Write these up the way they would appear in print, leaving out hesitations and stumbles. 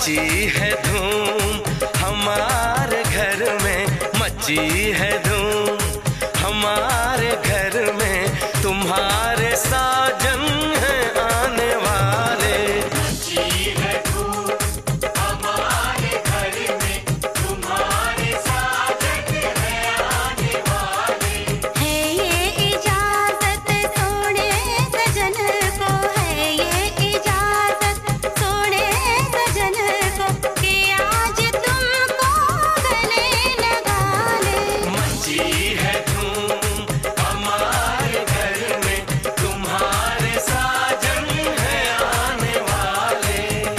मची है धूम हमारे घर में, मची है धूम हमारे घर में, तुम्हारे साजन हैं आने वाले। मची है धूम हमारे घर में, तुम्हारे साजन हैं आने वाले। है ये इजाजत सोने सजन को, है ये इजाजत सोने सजन को, कि आज तुमको गले लगा ले। मची है धूम हमारे घर में, तुम्हारे साजन हैं आने वाले।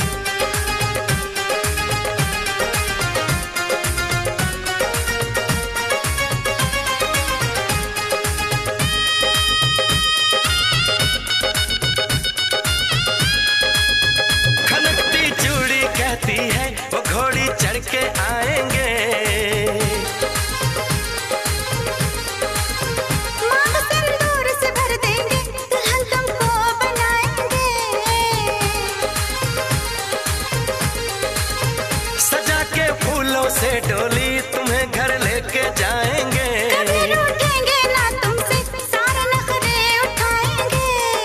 खनकती चूड़ी कहती है वो घोड़ी चढ़ के आएंगे। मांग सिंदूर से भर देंगे, दुल्हन तुमको बनाएंगे। सजा के फूलों से डोली तुम्हें घर लेके जाएंगे। कभी रूठेंगे ना तुमसे, सारे नखरे उठाएंगे।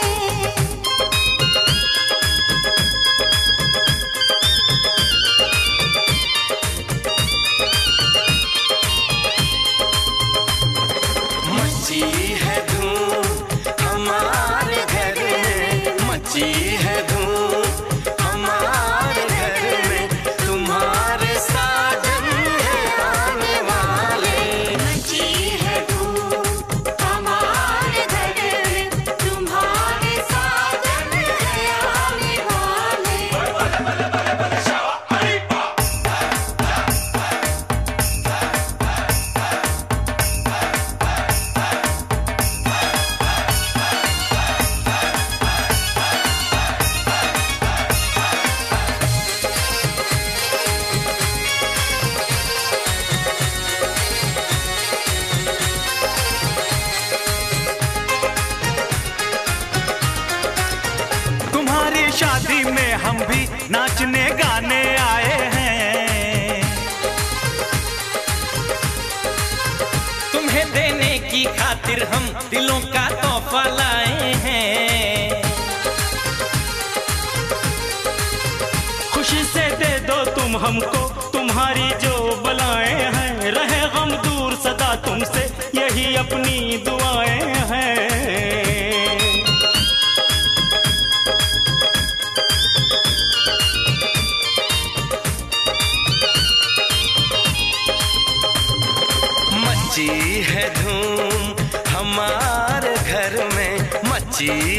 मची है धूम हमारे घर में, मची है धूम हमारे घर में, तुम्हारे साजन हैं आने वाले। मची है धूम हमारे घर में, तुम्हारे साजन हैं आने वाले। तुम्हारी शादी में हम भी नाचने गाने आए हैं। तुम्हें देने की खातिर हम दिलों का तोहफा लाए हैं। खुशी से दे दो तुम हमको तुम्हारी जो बलाएं हैं, रहे गम दूर सदा तुमसे यही अपनी दुआएं हैं। मची है धूम हमारे घर में, मची